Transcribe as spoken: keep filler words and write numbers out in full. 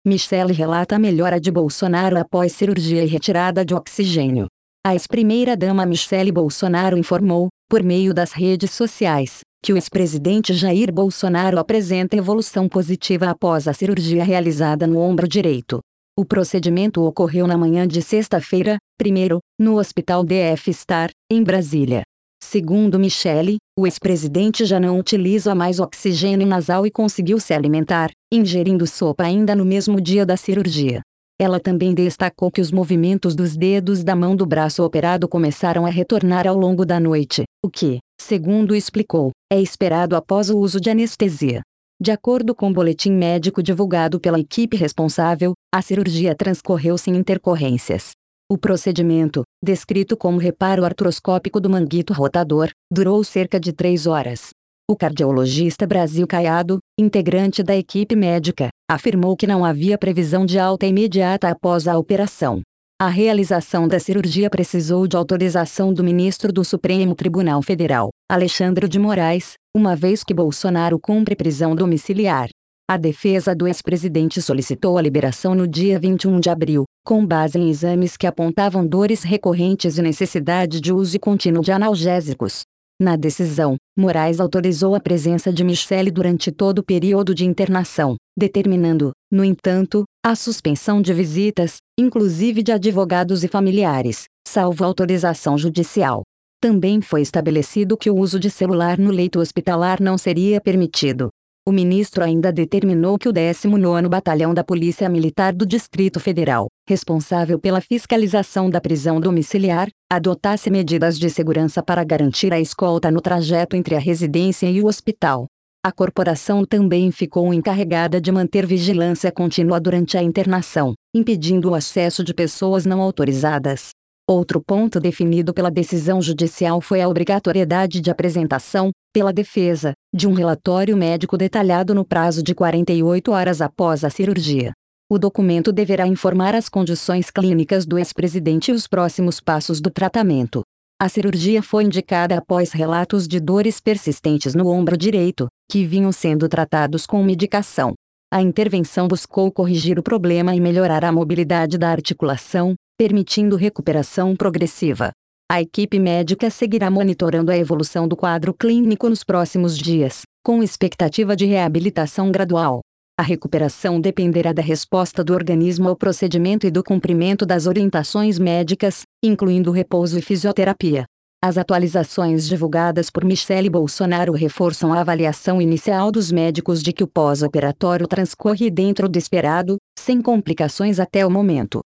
Michele relata a melhora de Bolsonaro após cirurgia e retirada de oxigênio. A ex-primeira-dama Michele Bolsonaro informou, por meio das redes sociais, que o ex-presidente Jair Bolsonaro apresenta evolução positiva após a cirurgia realizada no ombro direito. O procedimento ocorreu na manhã de sexta-feira, primeiro, no Hospital D F Star, em Brasília. Segundo Michele, o ex-presidente já não utiliza mais oxigênio nasal e conseguiu se alimentar, ingerindo sopa ainda no mesmo dia da cirurgia. Ela também destacou que os movimentos dos dedos da mão do braço operado começaram a retornar ao longo da noite, o que, segundo explicou, é esperado após o uso de anestesia. De acordo com o boletim médico divulgado pela equipe responsável, a cirurgia transcorreu sem intercorrências. O procedimento, descrito como reparo artroscópico do manguito rotador, durou cerca de três horas. O cardiologista Brasil Caiado, integrante da equipe médica, afirmou que não havia previsão de alta imediata após a operação. A realização da cirurgia precisou de autorização do ministro do Supremo Tribunal Federal, Alexandre de Moraes, uma vez que Bolsonaro cumpre prisão domiciliar. A defesa do ex-presidente solicitou a liberação no dia vinte e um de abril, com base em exames que apontavam dores recorrentes e necessidade de uso contínuo de analgésicos. Na decisão, Moraes autorizou a presença de Michele durante todo o período de internação, determinando, no entanto, a suspensão de visitas, inclusive de advogados e familiares, salvo autorização judicial. Também foi estabelecido que o uso de celular no leito hospitalar não seria permitido. O ministro ainda determinou que o décimo nono Batalhão da Polícia Militar do Distrito Federal, responsável pela fiscalização da prisão domiciliar, adotasse medidas de segurança para garantir a escolta no trajeto entre a residência e o hospital. A corporação também ficou encarregada de manter vigilância contínua durante a internação, impedindo o acesso de pessoas não autorizadas. Outro ponto definido pela decisão judicial foi a obrigatoriedade de apresentação, pela defesa, de um relatório médico detalhado no prazo de quarenta e oito horas após a cirurgia. O documento deverá informar as condições clínicas do ex-presidente e os próximos passos do tratamento. A cirurgia foi indicada após relatos de dores persistentes no ombro direito, que vinham sendo tratados com medicação. A intervenção buscou corrigir o problema e melhorar a mobilidade da articulação, permitindo recuperação progressiva. A equipe médica seguirá monitorando a evolução do quadro clínico nos próximos dias, com expectativa de reabilitação gradual. A recuperação dependerá da resposta do organismo ao procedimento e do cumprimento das orientações médicas, incluindo repouso e fisioterapia. As atualizações divulgadas por Michele Bolsonaro reforçam a avaliação inicial dos médicos de que o pós-operatório transcorre dentro do esperado, sem complicações até o momento.